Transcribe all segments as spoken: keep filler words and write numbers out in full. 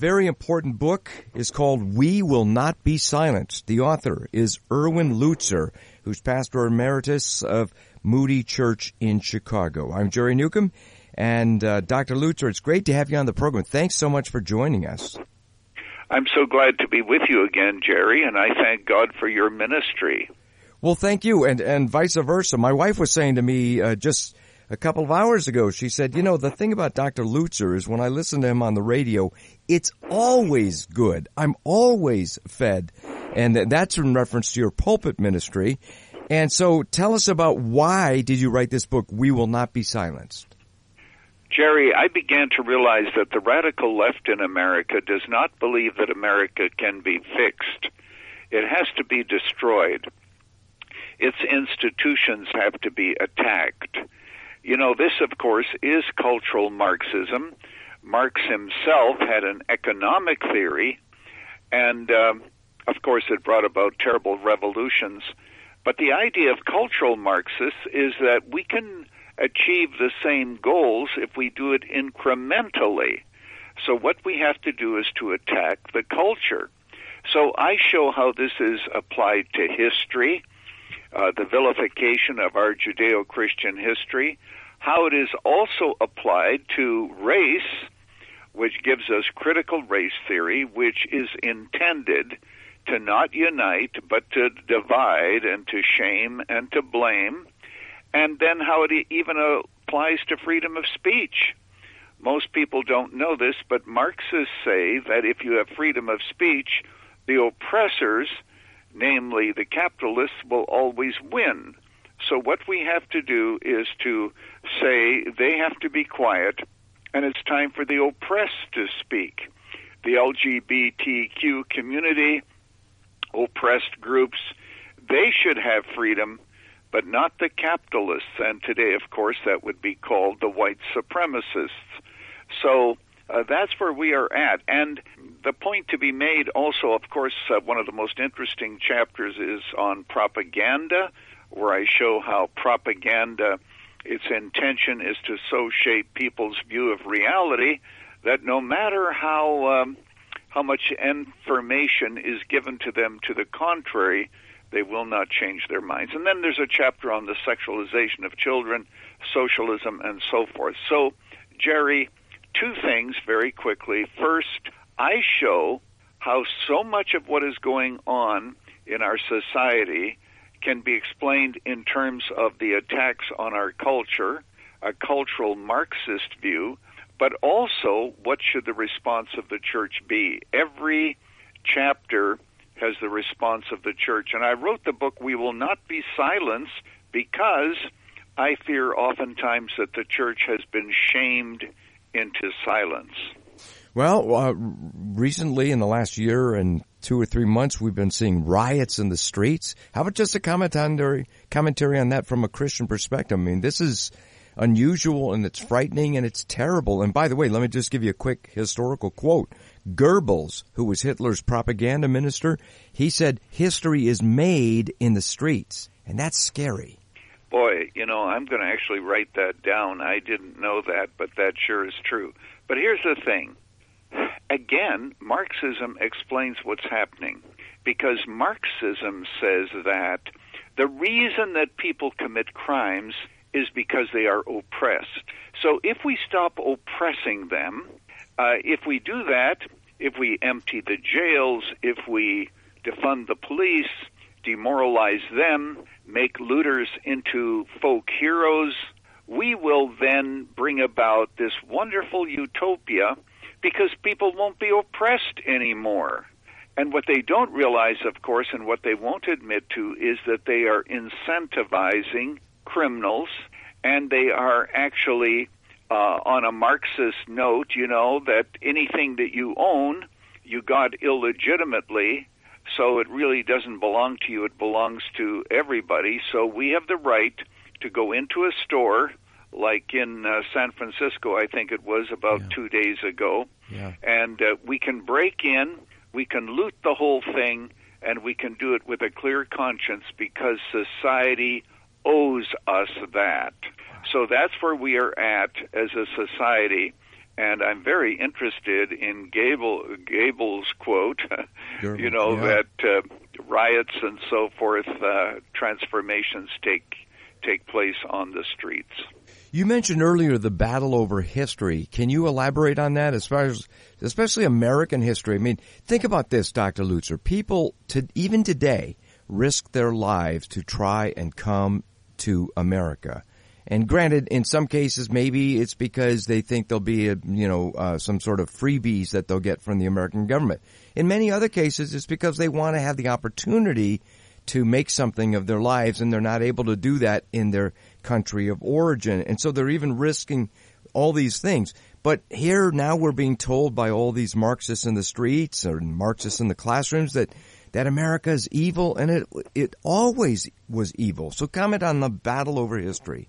very important book is called We Will Not Be Silenced. The author is Erwin Lutzer, who's pastor emeritus of Moody Church in Chicago. I'm Jerry Newcomb, and uh, Doctor Lutzer, it's great to have you on the program. Thanks so much for joining us. I'm so glad to be with you again, Jerry, and I thank God for your ministry. Well, thank you, and, and vice versa. My wife was saying to me uh, just a couple of hours ago, she said, you know, the thing about Doctor Lutzer is when I listen to him on the radio, it's always good. I'm always fed. And that's in reference to your pulpit ministry. And so tell us about why did you write this book, We Will Not Be Silenced? Jerry, I began to realize that the radical left in America does not believe that America can be fixed. It has to be destroyed. Its institutions have to be attacked. You know, this, of course, is cultural Marxism. Marx himself had an economic theory, and, um, of course, it brought about terrible revolutions. But the idea of cultural Marxists is that we can achieve the same goals if we do it incrementally. So what we have to do is to attack the culture. So I show how this is applied to history, uh, the vilification of our Judeo-Christian history, how it is also applied to race, which gives us critical race theory, which is intended to not unite, but to divide and to shame and to blame, and then how it even applies to freedom of speech. Most people don't know this, but Marxists say that if you have freedom of speech, the oppressors, namely the capitalists, will always win. So what we have to do is to say they have to be quiet, and it's time for the oppressed to speak. The L G B T Q community, oppressed groups, they should have freedom, but not the capitalists. And today, of course, that would be called the white supremacists. So uh, that's where we are at. And the point to be made also, of course, uh, one of the most interesting chapters is on propaganda, where I show how propaganda, its intention is to so shape people's view of reality that no matter how um, how much information is given to them to the contrary, they will not change their minds. And then there's a chapter on the sexualization of children, socialism, and so forth. So, Jerry, two things very quickly. First, I show how so much of what is going on in our society can be explained in terms of the attacks on our culture, a cultural Marxist view, but also what should the response of the church be. Every chapter has the response of the church. And I wrote the book, We Will Not Be Silenced, because I fear oftentimes that the church has been shamed into silence. Well, uh, recently in the last year and two or three months, we've been seeing riots in the streets. How about just a commentary, commentary on that from a Christian perspective? I mean, this is unusual and it's frightening and it's terrible. And by the way, let me just give you a quick historical quote. Goebbels, who was Hitler's propaganda minister, he said, history is made in the streets. And that's scary. Boy, you know, I'm going to actually write that down. I didn't know that, but that sure is true. But here's the thing. Again, Marxism explains what's happening, because Marxism says that the reason that people commit crimes is because they are oppressed. So if we stop oppressing them, uh, if we do that, if we empty the jails, if we defund the police, demoralize them, make looters into folk heroes, we will then bring about this wonderful utopia because people won't be oppressed anymore. And what they don't realize, of course, and what they won't admit to, is that they are incentivizing criminals, and they are actually, uh, on a Marxist note, you know, that anything that you own, you got illegitimately, so it really doesn't belong to you, it belongs to everybody. So we have the right to go into a store, like in uh, San Francisco, I think it was about yeah. two days ago, yeah. and uh, we can break in, we can loot the whole thing, and we can do it with a clear conscience because society owes us that. So that's where we are at as a society, And I'm very interested in Gable, Gable's quote, Sure. you know, Yeah. that uh, riots and so forth, uh, transformations take take place on the streets. You mentioned earlier the battle over history. Can you elaborate on that, as far as, especially American history? I mean, think about this, Doctor Lutzer. People, to, even today, risk their lives to try and come to America. And granted, in some cases, maybe it's because they think there'll be, a, you know, uh, some sort of freebies that they'll get from the American government. In many other cases, it's because they want to have the opportunity to make something of their lives, and they're not able to do that in their country of origin. And so they're even risking all these things. But here now we're being told by all these Marxists in the streets or Marxists in the classrooms that, that America is evil, and it it always was evil. So comment on the battle over history.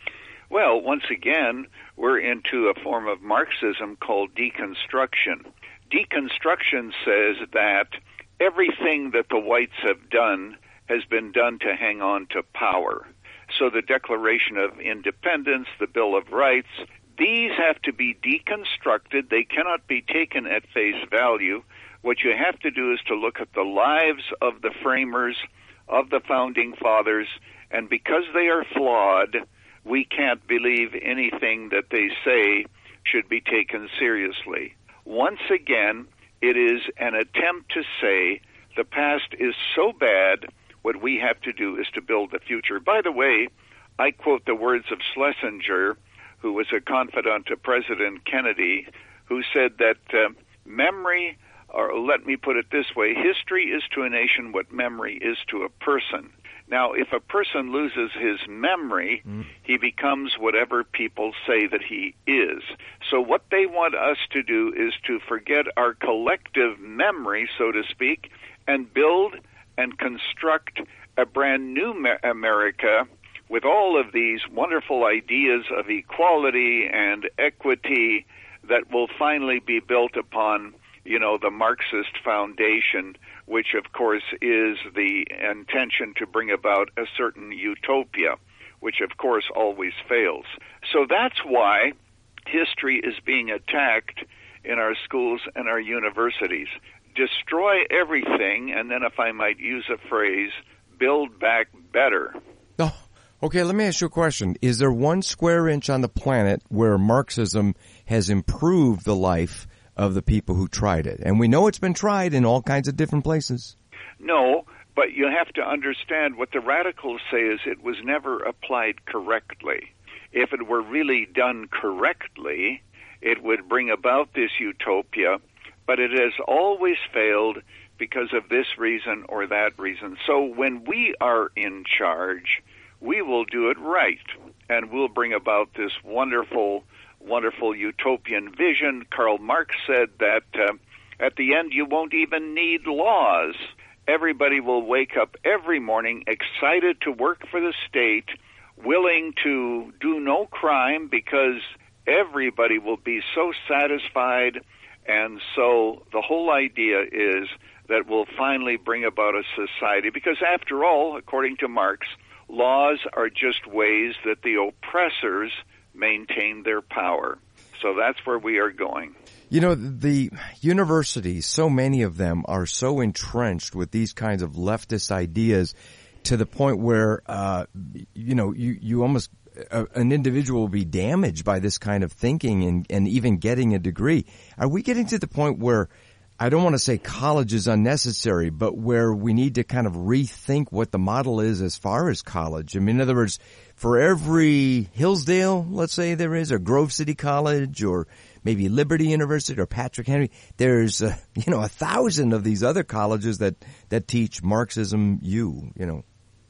Well, once again, we're into a form of Marxism called deconstruction. Deconstruction says that everything that the whites have done has been done to hang on to power. So the Declaration of Independence, the Bill of Rights, these have to be deconstructed. They cannot be taken at face value. What you have to do is to look at the lives of the framers, of the Founding Fathers, and because they are flawed, we can't believe anything that they say should be taken seriously. Once again, it is an attempt to say the past is so bad, what we have to do is to build the future. By the way, I quote the words of Schlesinger, who was a confidant of President Kennedy, who said that uh, memory, or let me put it this way, history is to a nation what memory is to a person. Now, if a person loses his memory, mm. he becomes whatever people say that he is. So what they want us to do is to forget our collective memory, so to speak, and build and construct a brand new America with all of these wonderful ideas of equality and equity that will finally be built upon, you know, the Marxist foundation, which of course is the intention to bring about a certain utopia, which of course always fails. So that's why history is being attacked in our schools and our universities. Destroy everything, and then, if I might use a phrase, build back better. Oh, okay, let me ask you a question. Is there one square inch on the planet where Marxism has improved the life of the people who tried it? And we know it's been tried in all kinds of different places. No, but you have to understand what the radicals say is it was never applied correctly. If it were really done correctly, it would bring about this utopia, but it has always failed because of this reason or that reason. So when we are in charge, we will do it right, and we'll bring about this wonderful, wonderful utopian vision. Karl Marx said that uh, at the end you won't even need laws. Everybody will wake up every morning excited to work for the state, willing to do no crime because everybody will be so satisfied. And so the whole idea is that we'll finally bring about a society, because after all, according to Marx, laws are just ways that the oppressors maintain their power. So that's where we are going. You know, the universities, so many of them are so entrenched with these kinds of leftist ideas to the point where, uh, you know, you, you almost, uh, an individual will be damaged by this kind of thinking and, and even getting a degree. Are we getting to the point where, I don't want to say college is unnecessary, but where we need to kind of rethink what the model is as far as college? I mean, in other words, for every Hillsdale, let's say there is, or Grove City College, or maybe Liberty University, or Patrick Henry, there's, uh, you know, a thousand of these other colleges that, that teach Marxism, you, you know.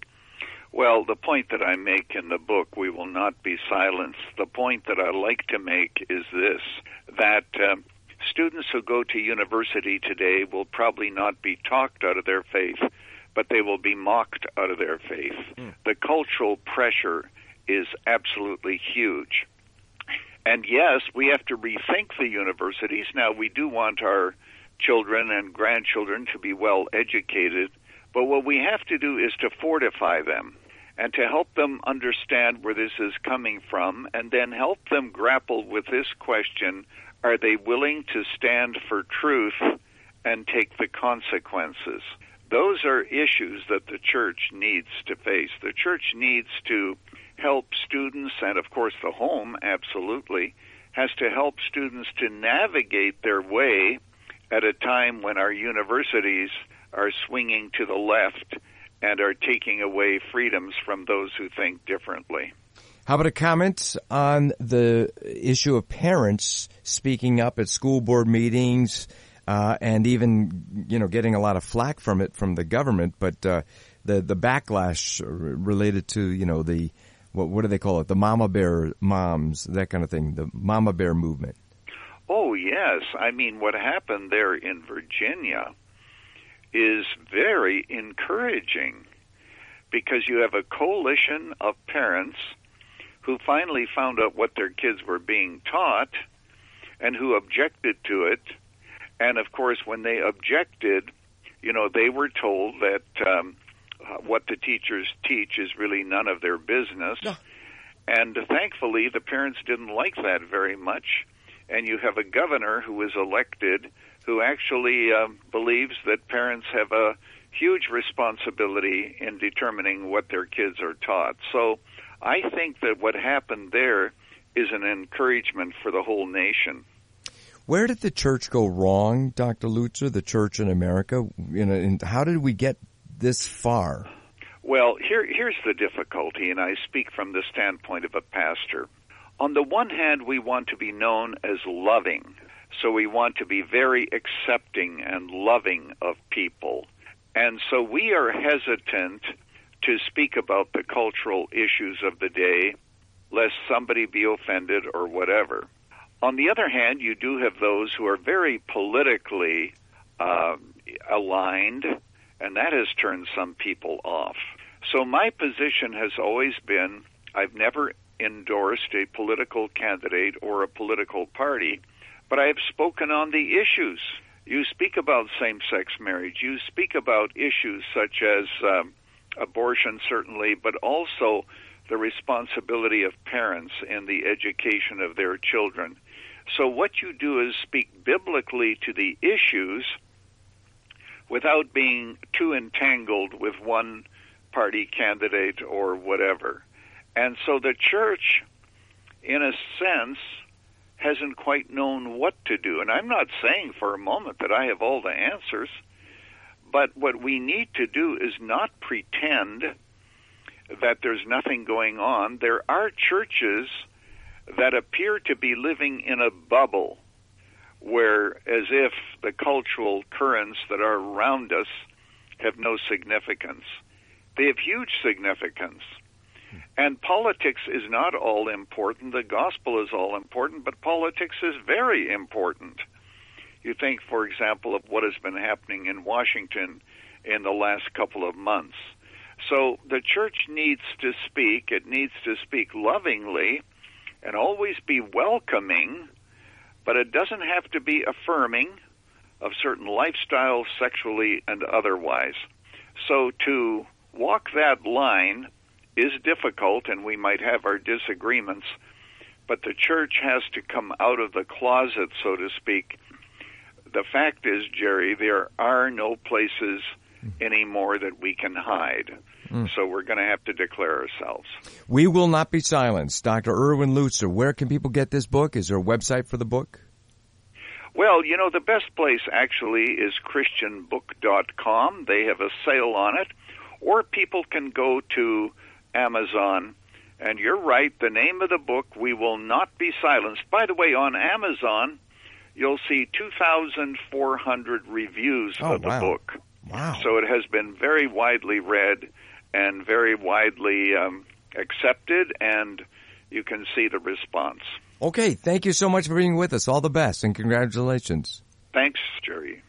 Well, the point that I make in the book, We Will Not Be Silenced, the point that I like to make is this, that uh, students who go to university today will probably not be talked out of their faith, but they will be mocked out of their faith. Mm. The cultural pressure is absolutely huge. And yes, we have to rethink the universities. Now, we do want our children and grandchildren to be well educated, but what we have to do is to fortify them and to help them understand where this is coming from, and then help them grapple with this question, Are they willing to stand for truth and take the consequences? Those are issues that the church needs to face. The church needs to help students, and of course the home absolutely, has to help students to navigate their way at a time when our universities are swinging to the left and are taking away freedoms from those who think differently. How about a comment on the issue of parents speaking up at school board meetings, uh, and even, you know, getting a lot of flack from it from the government, but uh, the the backlash related to, you know, the what what do they call it, the mama bear moms, that kind of thing, the mama bear movement? Oh yes, I mean what happened there in Virginia is very encouraging, because you have a coalition of parents who finally found out what their kids were being taught and who objected to it. And, of course, when they objected, you know, they were told that um, uh, what the teachers teach is really none of their business. No. And thankfully, the parents didn't like that very much. And you have a governor who was elected who actually uh, believes that parents have a huge responsibility in determining what their kids are taught. So I think that what happened there is an encouragement for the whole nation. Where did the church go wrong, Doctor Lutzer, the church in America? You know, and how did we get this far? Well, here, here's the difficulty, and I speak from the standpoint of a pastor. On the one hand, we want to be known as loving, so we want to be very accepting and loving of people. And so we are hesitant to speak about the cultural issues of the day, lest somebody be offended or whatever. On the other hand, you do have those who are very politically uh, aligned, and that has turned some people off. So my position has always been, I've never endorsed a political candidate or a political party, but I have spoken on the issues. You speak about same-sex marriage. You speak about issues such as um, abortion, certainly, but also the responsibility of parents in the education of their children. So what you do is speak biblically to the issues without being too entangled with one party candidate or whatever. And so the church, in a sense, hasn't quite known what to do. And I'm not saying for a moment that I have all the answers, but what we need to do is not pretend that there's nothing going on. There are churches that appear to be living in a bubble where, as if the cultural currents that are around us have no significance. They have huge significance. And politics is not all important. The gospel is all important, but politics is very important. You think, for example, of what has been happening in Washington in the last couple of months. So the church needs to speak. It needs to speak lovingly and always be welcoming, but it doesn't have to be affirming of certain lifestyles, sexually and otherwise. So to walk that line is difficult, and we might have our disagreements, but the church has to come out of the closet, so to speak. The fact is, Jerry, there are no places anymore that we can hide. Mm. So we're going to have to declare ourselves. We will not be silenced. Doctor Erwin Lutzer, where can people get this book? Is there a website for the book? Well, you know, the best place actually is Christian book dot com. They have a sale on it. Or people can go to Amazon. And you're right, the name of the book, We Will Not Be Silenced. By the way, on Amazon, you'll see two thousand four hundred reviews oh, of the wow. book. Wow. So it has been very widely read and very widely um, accepted, and you can see the response. Okay, thank you so much for being with us. All the best, and congratulations. Thanks, Jerry.